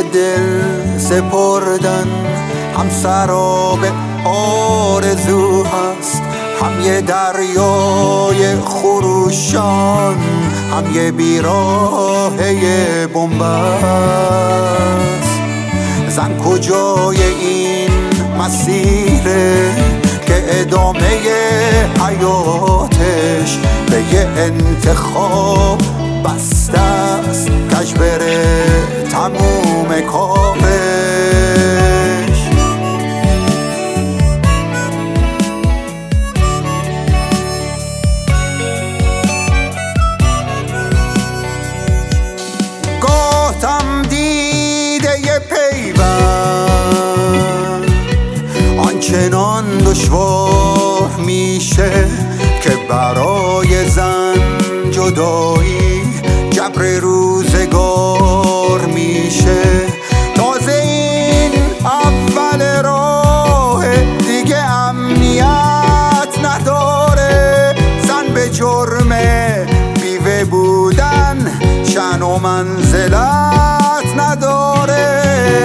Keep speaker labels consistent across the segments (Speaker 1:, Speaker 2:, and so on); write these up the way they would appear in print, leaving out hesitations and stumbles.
Speaker 1: دل سپردن هم سراب آرزو هست، هم یه دریای خروشان، هم یه بیراهه بنبست. زن کجای این مسیره که ادامه حیاتش به یه انتخاب بسته است، کج بره تموم کارش. گاهتم دیده یه پیوند آنچنان دشوار میشه که برای زن جدایی جبر روزگار میشه. تازه این اول راه دیگه امنیت نداره، زن به جرم بیوه بودن شأن و منزلت نداره.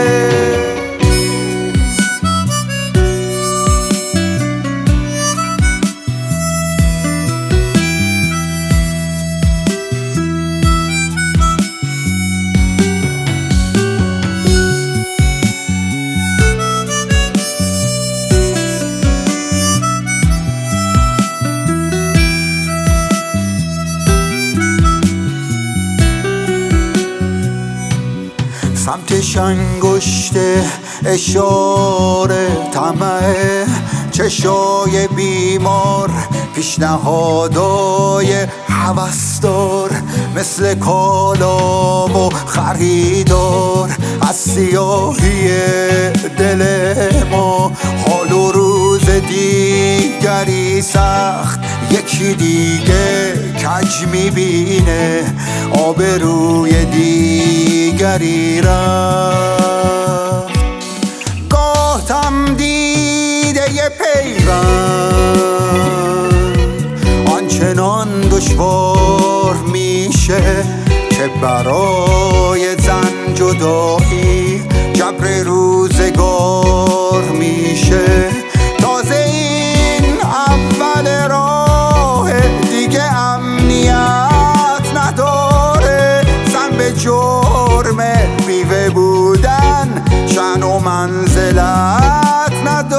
Speaker 1: سمتش انگشت اشاره طمع چشای بیمار، پیشنهادای هوسدار مثل کالا و خریدار. از سیاهی دل ما حال و روز دیگری سخت، یکی دیگه کج میبینه آبروی دیگری رفت. گاهتم دیده یه پیوند آنچنان دشوار میشه که برای زن جدایی جبر روزگار میشه. تازه این اول راه دیگه امنیت نداره، زن به جرم بیوه بودن شأن و منزلت نداره.